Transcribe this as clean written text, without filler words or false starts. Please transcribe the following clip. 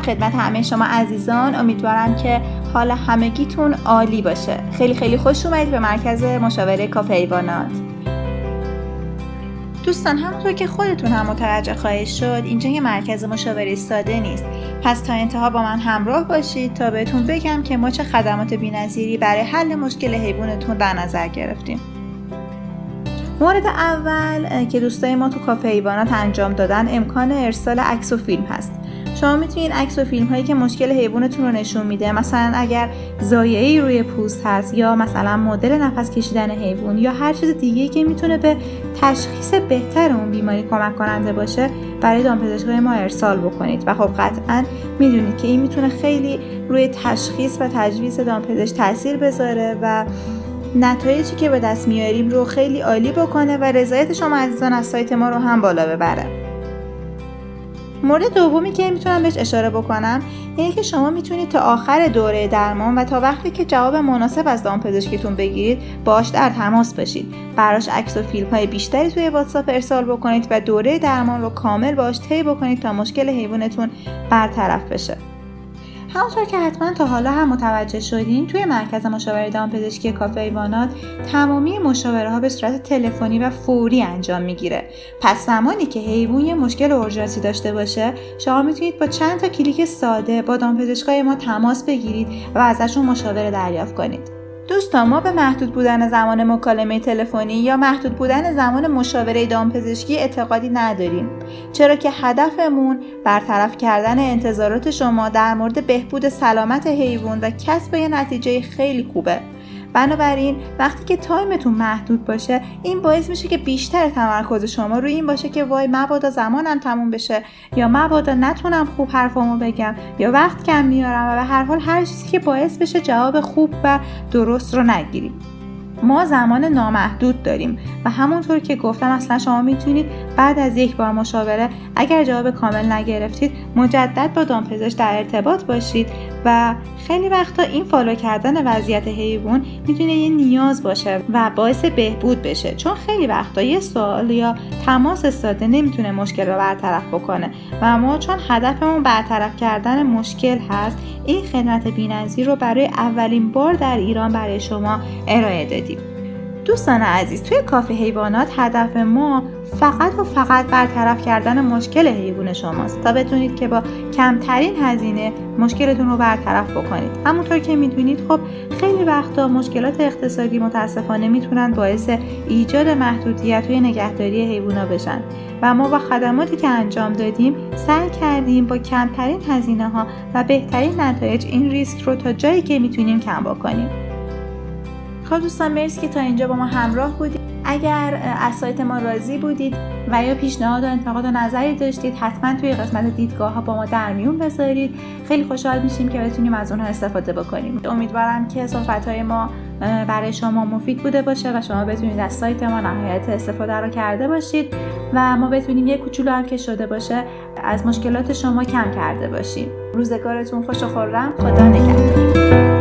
خدمت همه شما عزیزان. امیدوارم که حال همگیتون عالی باشه. خیلی خیلی خوش اومدید به مرکز مشاوره کافه حیوانات. دوستان، همونطور که خودتون هم متوجه خواهید شد، اینجا یه مرکز مشاوره ساده نیست. پس تا انتها با من همراه باشید تا بهتون بگم که ما چه خدمات بی‌نظیری برای حل مشکل حیوانتون در نظر گرفتیم. مورد اول که دوستای ما تو کافه حیوانات انجام دادن امکان ارسال عکس و فیلم هست. شما میتونید عکس و فیلم هایی که مشکل حیوانتون رو نشون میده، مثلا اگر زایعه‌ای روی پوست هست یا مثلا مدل نفس کشیدن حیوان یا هر چیز دیگه‌ای که میتونه به تشخیص بهتر اون بیماری کمک کننده باشه، برای دامپزشکای ما ارسال بکنید. و خب قطعاً میدونید که این میتونه خیلی روی تشخیص و تجویز دامپزشک تاثیر بذاره و نتایجی که به دست میاریم رو خیلی عالی بکنه و رضایت شما عزیزان از سایت ما رو هم بالا ببره. مورد دومی که میتونم بهش اشاره بکنم اینه که شما میتونید تا آخر دوره درمان و تا وقتی که جواب مناسب از دامپزشکتون بگیرید باهاش در تماس باشید. براش عکس و فیلم های بیشتری توی واتساپ ارسال بکنید و دوره درمان رو کامل باهاش طی بکنید تا مشکل حیوانتون برطرف بشه. همونطور که حتما تا حالا هم متوجه شدین، توی مرکز مشاوره دامپزشکی کافه حیوانات تمامی مشاوره ها به صورت تلفنی و فوری انجام میگیره. پس زمانی که حیوان یه مشکل اورژانسی داشته باشه، شما میتونید با چند تا کلیک ساده با دامپزشکای ما تماس بگیرید و ازشون مشاوره دریافت کنید. دوستان، ما به محدود بودن زمان مکالمه تلفنی یا محدود بودن زمان مشاوره دامپزشکی اعتقادی نداریم، چرا که هدفمون برطرف کردن انتظارات شما در مورد بهبود سلامت حیوان و کسب یه نتیجه خیلی خوبه. بنابراین وقتی که تایمتون محدود باشه، این باعث میشه که بیشتر تمرکز شما روی این باشه که وای مبادا زمانم تموم بشه یا مبادا نتونم خوب حرفامو بگم یا وقت کم میارم و به هر حال هر چیزی که باعث بشه جواب خوب و درست رو نگیریم. ما زمان نامحدود داریم و همونطور که گفتم اصلا شما میتونید بعد از یک بار مشاوره اگر جواب کامل نگرفتید مجدد با دامپزشک در ارتباط باشید و خیلی وقتا این فالو کردن وضعیت حیوان میتونه یه نیاز باشه و باعث بهبود بشه، چون خیلی وقتا یه سوال یا تماس ساده نمیتونه مشکل رو برطرف بکنه و ما چون هدفمون برطرف کردن مشکل هست، این خدمت بی‌نظیر رو برای اولین بار در ایران برای شما ارائه دادیم. دوستان عزیز، توی کافه حیوانات هدف ما فقط برطرف کردن مشکل حیوان شماست تا بتونید که با کمترین هزینه مشکلتون رو برطرف بکنید. همونطور که میدونید خب خیلی وقتا مشکلات اقتصادی متاسفانه میتونن باعث ایجاد محدودیت توی نگهداری حیوونا بشن و ما با خدماتی که انجام دادیم سعی کردیم با کمترین هزینه ها و بهترین نتایج این ریسک رو تا جایی که میتونیم کم بکنیم. خب دوستان، مرسی که تا اینجا با ما همراه بودید. اگر از سایت ما راضی بودید و یا پیشنهاد و انتقاد و نظری داشتید، حتما توی قسمت دیدگاه ها با ما در میون بذارید. خیلی خوشحال میشیم که بتونیم از اونها استفاده بکنیم. امیدوارم که صحبت‌های ما برای شما مفید بوده باشه و شما بتونید از سایت ما نهایت استفاده رو کرده باشید و ما بتونیم یک کوچولو هم که شده باشه از مشکلات شما کم کرده باشیم. روزگارتون خوش و خرم. خدا نگهدار.